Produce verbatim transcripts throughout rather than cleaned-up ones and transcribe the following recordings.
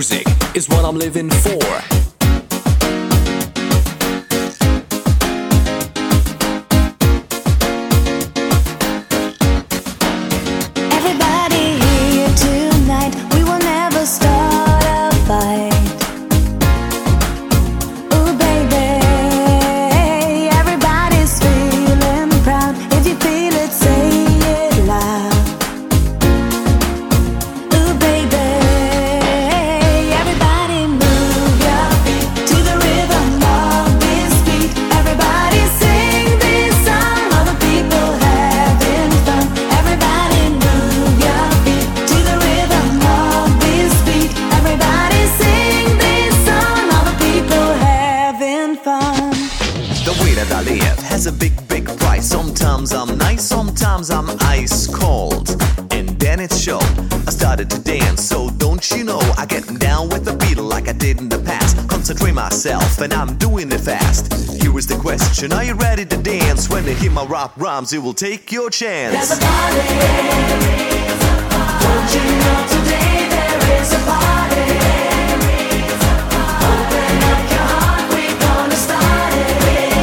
Music is what I'm living for. Has a big, big price. Sometimes I'm nice, sometimes I'm ice cold. And then it's show. I started to dance, so don't you know I get down with the beat like I did in the past. Concentrate myself, and I'm doing it fast. Here is the question: are you ready to dance? When they hear my rap rhymes, you will take your chance. There's a party. Don't you know today there is a party? Open up your heart, we're gonna start it.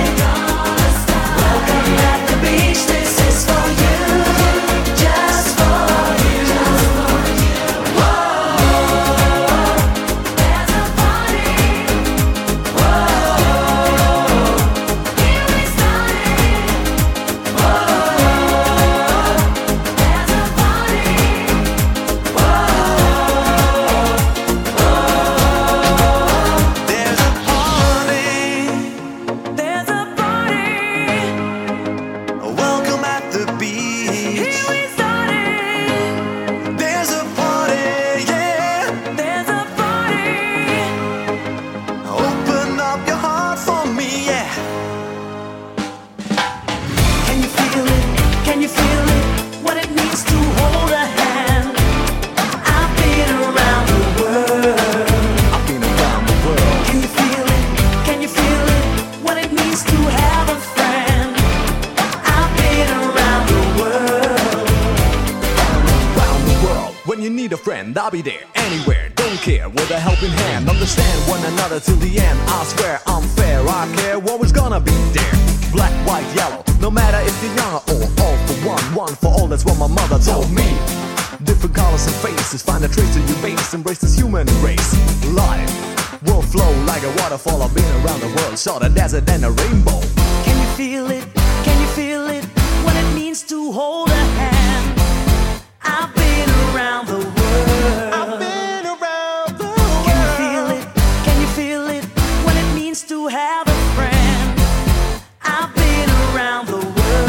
I'll be there, anywhere, don't care, with a helping hand. Understand one another till the end. I swear I'm fair, I care what was gonna be there. Black, white, yellow, no matter if you're young or old. All for one, one for all, that's what my mother told me. Different colors and faces, find a trace of your base. Embrace this human race. Life will flow like a waterfall. I've been around the world, saw the desert and a rainbow. Can you feel it? Can you feel it? What it means to hold a hand. I've been around the world. I've been around the world. Can you feel it? Can you feel it? What it means to have a friend. I've been around the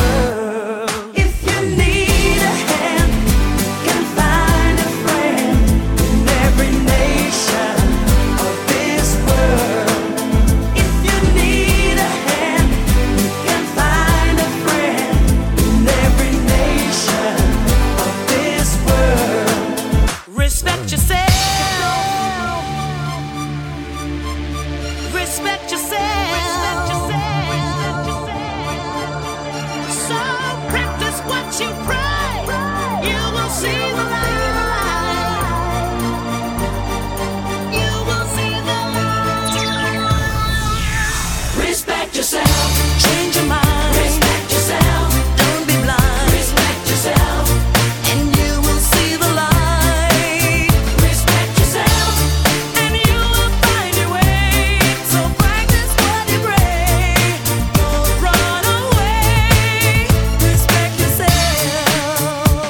world. If you need a hand, you can find a friend in every nation of this world. If you need a hand, you can find a friend in every nation of this world. Respect yourself. Respect yourself. Respect yourself. So practice what you pray. You will see the light. You will see the light. Respect yourself. Change your mind. Respect yourself. Don't be blind. Respect yourself. And you will see the light. Respect yourself. And you will find your way. So practice what you pray. Don't run away. Respect yourself.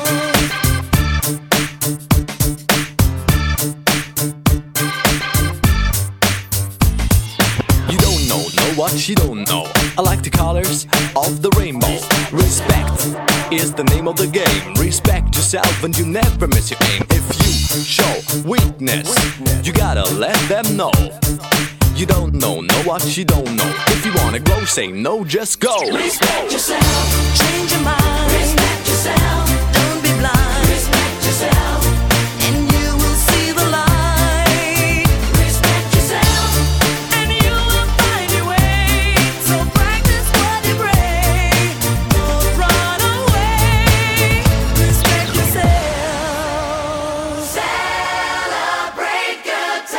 You don't know, know what you don't know. I like the colors of the rainbow. Respect is the name of the game. Respect yourself and you never miss your aim. If you show weakness, you gotta let them know. You don't know, know what you don't know. If you wanna grow, say no, just go. Respect yourself. Change your mind. Respect yourself. Don't be blind. Respect yourself. And you will see the light. Respect yourself. And you will find your way. So practice what you pray. Don't run away. Respect yourself. Celebrate good times.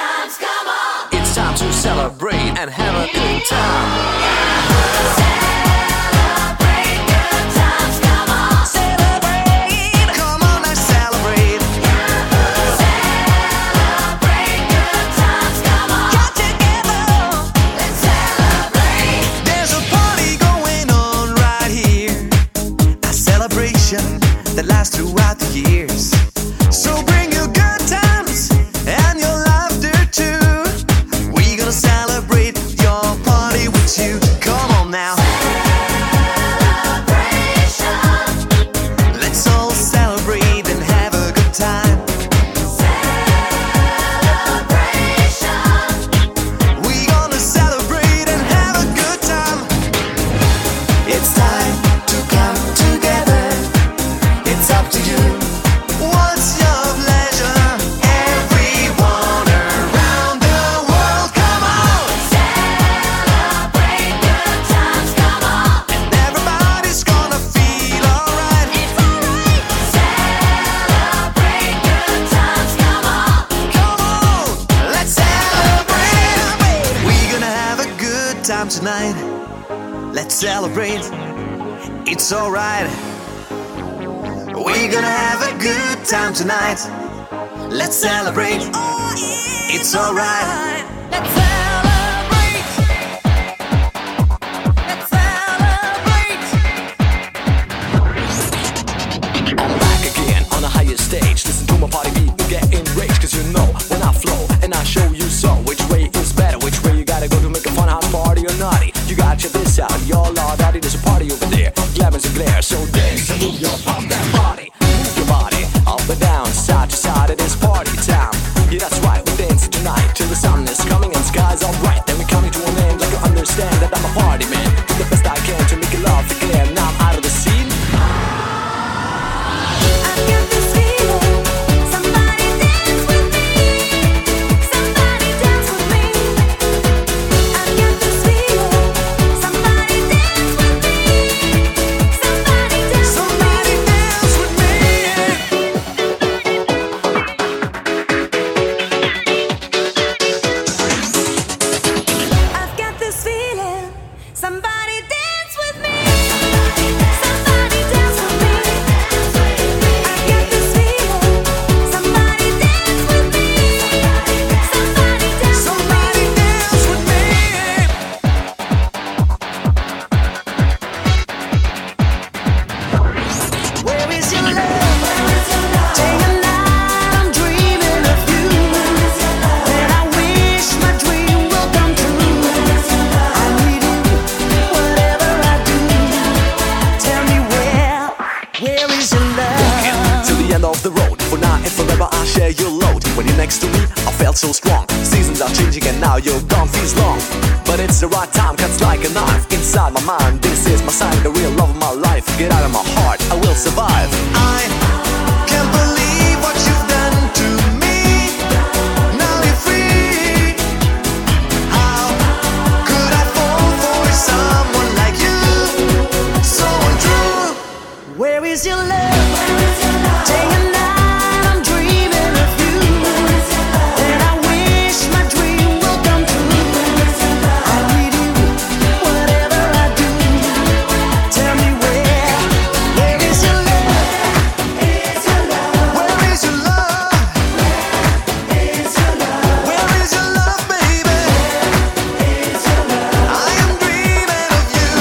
celebrate and have a good time. Celebrate good times, come on. Celebrate. Come on, let's celebrate. Celebrate good times, come on. Get together. Let's celebrate. There's a party going on right here, a celebration that lasts throughout the years. So bring your good times and your laughter too. We're gonna celebrate your party with you. Come on now. Celebration. Let's all celebrate and have a good time. Celebration. We're gonna celebrate and have a good time. It's time to come together. It's up to you. What's your pleasure? Everyone around the world, come on. Celebrate good times, come on. And everybody's gonna feel alright. It's alright. Celebrate good times, come on. Come on, let's celebrate. We're gonna have a good time tonight. Let's celebrate. It's alright. We're gonna have a good time tonight. Let's celebrate. It's alright. Let's celebrate. Let's celebrate. I'm back again on a higher stage. Listen to my party beat and get enraged. Cause you know when I flow and I show you so. Which way is better? Which way you gotta go to make a fun house party or naughty? You got your this out, your law, daddy, there's a party over there. Glamours and glare, so dance and move your pump that body. Move your body up and down, side to side, it is party time. Yeah, that's right, we're dancing tonight till the sun is coming and skies are bright. Then we're coming to an end, like you understand that I'm a party man. Do the best I can to make you love again. Now I'm out of the scene. I got this feeling. Somebody dance with me. Somebody dance with me. I got this feeling. Somebody dance with me. Somebody dance with me. Somebody dance with me. I've got this feeling. Somebody dance with me. Somebody dance with me. I've got this feeling. Somebody dance with me. Somebody dance with me. Somebody dance with me. Where is your love? Day and night I'm dreaming of you. And I wish my dream will come true. I need you, whatever I do. Tell me where, where is your love? Till the end of the road. For now and forever I share your load. When you're next to me, I felt so strong. Seasons are changing and now you're gone, feels long. But it's the right time, cuts like a knife inside my mind. This is my sign, the real love of my life. Get out of my heart, I will survive. I can't believe what you've done to me. Now you're free. How could I fall for someone like you? So untrue. Where is your love? Day and night I'm dreaming of you. And I wish my dream will come true. I need you, whatever I do. Tell me where, where is your love? Where is your love? Where is your love? Where is your love? Where is your love, baby? Where is your love? I am dreaming of you.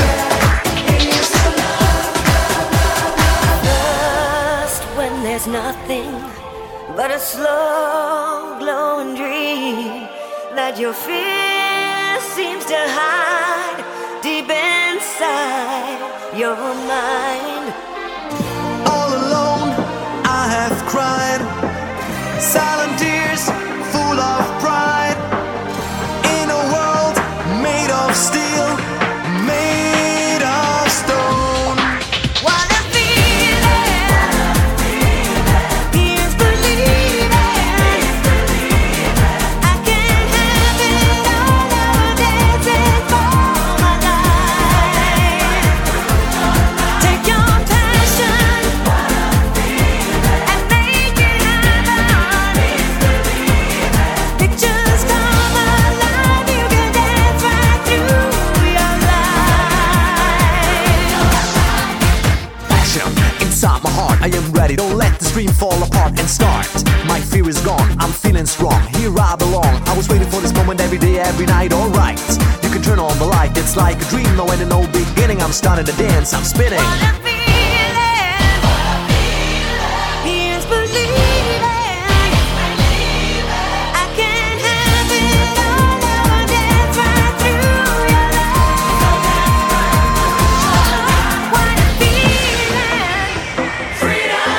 Just when there's nothing but a slow glowing dream that your fear seems to hide deep inside your mind. All alone, I have cried. Silent tears, full of pride. In a world made of steel, made of stone. What a feeling! Here's believing. I can't have it all over dancing. stream fall apart and start. My fear is gone, I'm feeling strong. Here I belong. I was waiting for this moment every day, every night. Alright, you can turn on the light. It's like a dream, no end and no beginning. I'm starting to dance, I'm spinning. What a feeling. What a feeling. Here's believing. I can have it all now and dance right through your life. What a feeling. Freedom.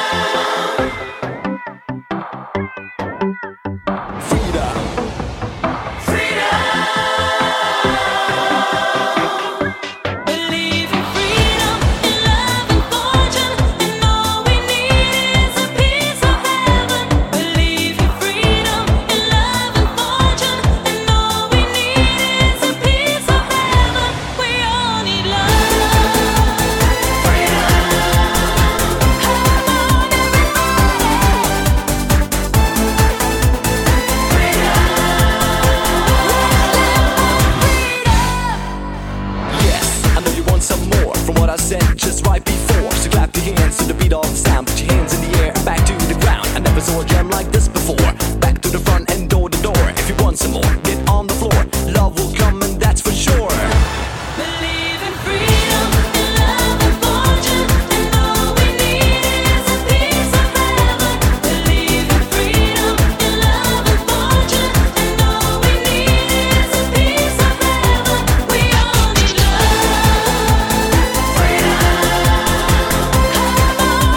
Freedom. Believe in freedom, in love and fortune, and all we need is a piece of heaven. Believe in freedom, in love and fortune, and all we need is a piece of heaven. We all need love, freedom. Come on, Yes, I know you want some more from what I said just right before. So clap your hands to the beat of the sound. Put your hands in the air and back to the ground. I never saw a jam like this before. Back to the front and door to door. If you want some more, get on the floor. Love will come and that's for sure. believe in freedom, in love and fortune, and all we need is a piece of heaven. Believe in freedom, in love and fortune, and all we need is a piece of heaven. We all need love, freedom. Come on,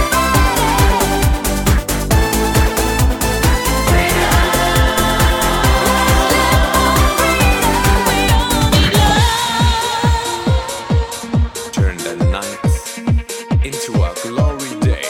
Turn the night into a glory day.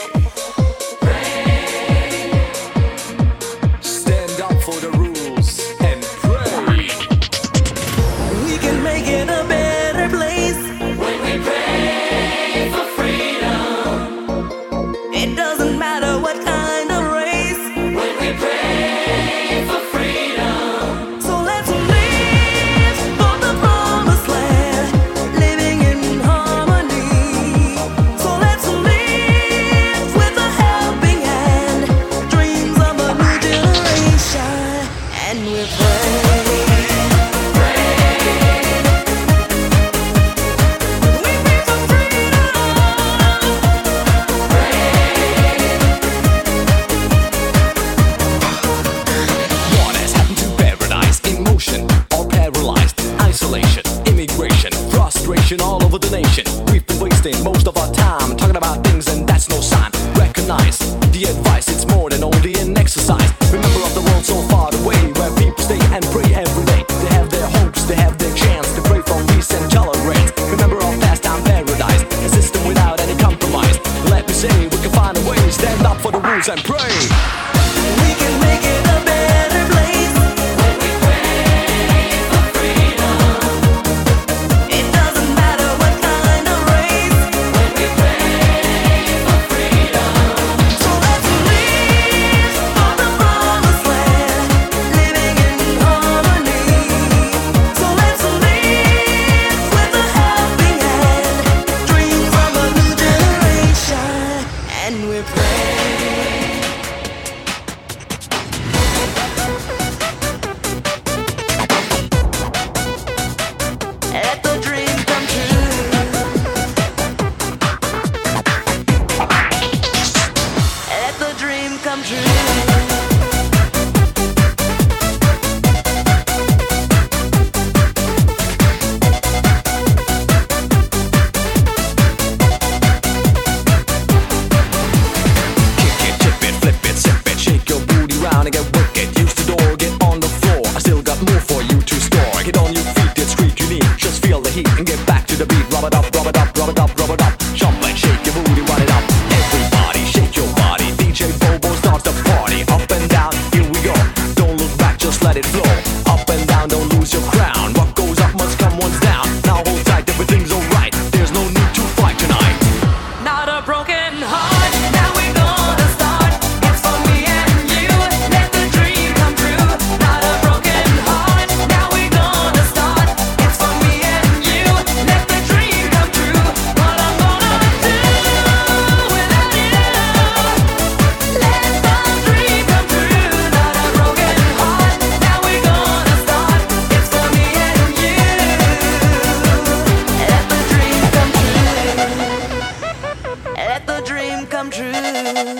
Stand up for the rules and pray. we can make it a better place when we pray for freedom. It doesn't matter what kind of race when we pray for freedom. So let's live for the promised land, living in harmony. So let's live with a helping hand, dreams of a new generation, and we pray. We pray for freedom. What has happened to paradise? Emotion or paralyzed? Isolation, immigration, frustration all over the nation. We've been wasting most of our time talking about things and that's no sign. Recognize the advice, it's more than only an exercise. Remember of the world so far away where people stay and pray every day. They have their hopes, they have their chance to pray for peace and tolerance. Remember our pastime paradise, a system without any compromise. Let me say we can find a way, stand up for the rules and pray. We can make it a better place when we pray for freedom. It doesn't matter what kind of race when we pray for freedom. So let's live for the promised land, living in harmony. So let's live with a helping hand, dreams of a new generation, and we pray. Let the dream come true. Let the dream come true. Kick it, tip it, flip it, sip it, shake your booty round and get wicked. Use the door, get on the floor. I still got more for you to store. Get on your feet, it's street unique. Just feel the heat and get back to the beat. Rub it up, rub it up, rub it up, rub it up.